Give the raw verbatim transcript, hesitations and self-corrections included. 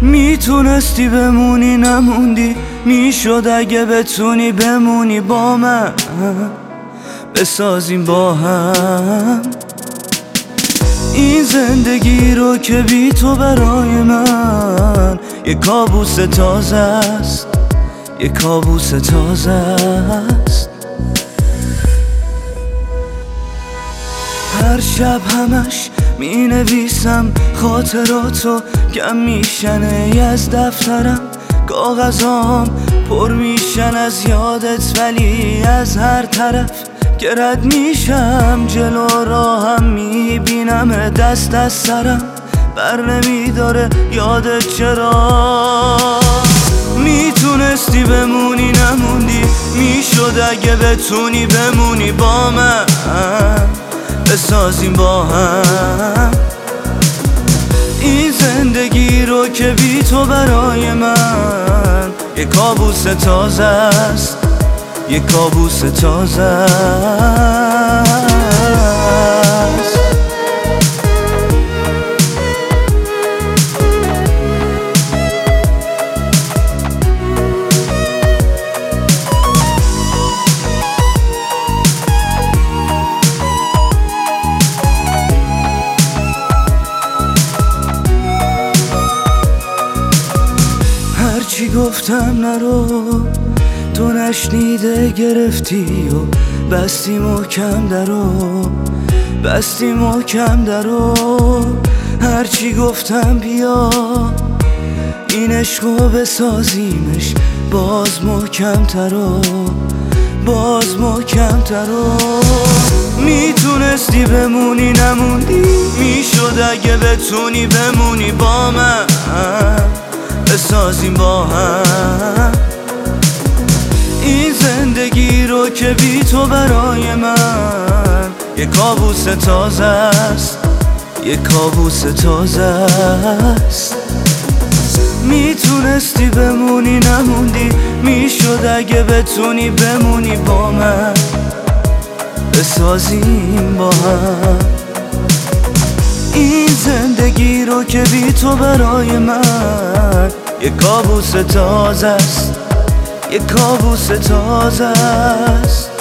میتونستی بمونی نموندی، میشد اگه بتونی بمونی با من، بسازیم با هم این زندگی رو که بی تو برای من یه کابوس تازه است، یه کابوس تازه است. هر شب همش می نویسم خاطراتو، کم میشنه از دفترم، کاغذام پر میشن از یادت، ولی از هر طرف که رد میشم جلو راهم میبینم دست از سرم بر نمیداره یادت چرا. میتونستی بمونی نموندی، میشد اگه بتونی بمونی با من، بسازیم با هم این زندگی رو که بی تو برای من یه کابوس تازه است، یه کابوس تازه است. هرچی گفتم نرو تو نشنیده، گرفتی و بستی محکم درو، بستی محکم درو. هرچی گفتم بیا این عشقو بسازیمش باز محکم ترو، باز محکم ترو. میتونستی بمونی نموندی، میشد اگه بتونی بمونی با من، بسازیم با هم این زندگی رو که بی تو برای من یه کابوس تازه است، یه کابوس تازه است. میتونستی بمونی نموندی، میشد اگه بتونی بمونی با من، بسازیم با هم این زندگی رو که بی تو برای من یه کابوس تازه است، یه کابوس تازه است.